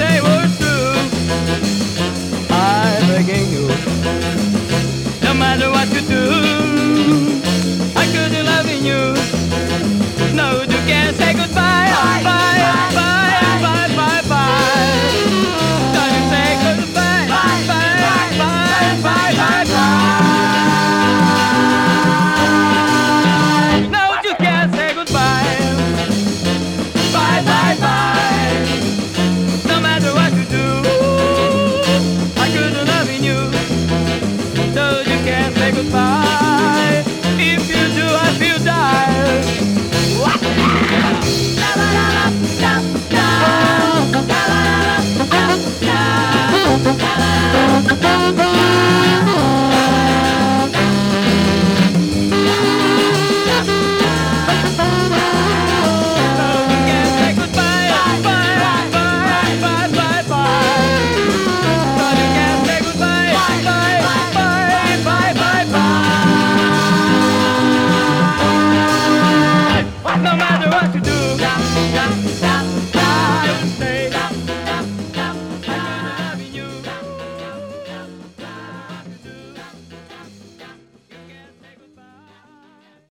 say was true. I'm begging you, no matter what you do, I couldn't love you. No, you can't say goodbye. Bye, bye, bye, bye, bye, bye. Don't you say goodbye. Bye, bye, bye, bye, bye, bye. No, you can't say goodbye. Bye, bye, bye. No matter what you do, I couldn't love you. No, you can't say goodbye. If you do, I feel die. No matter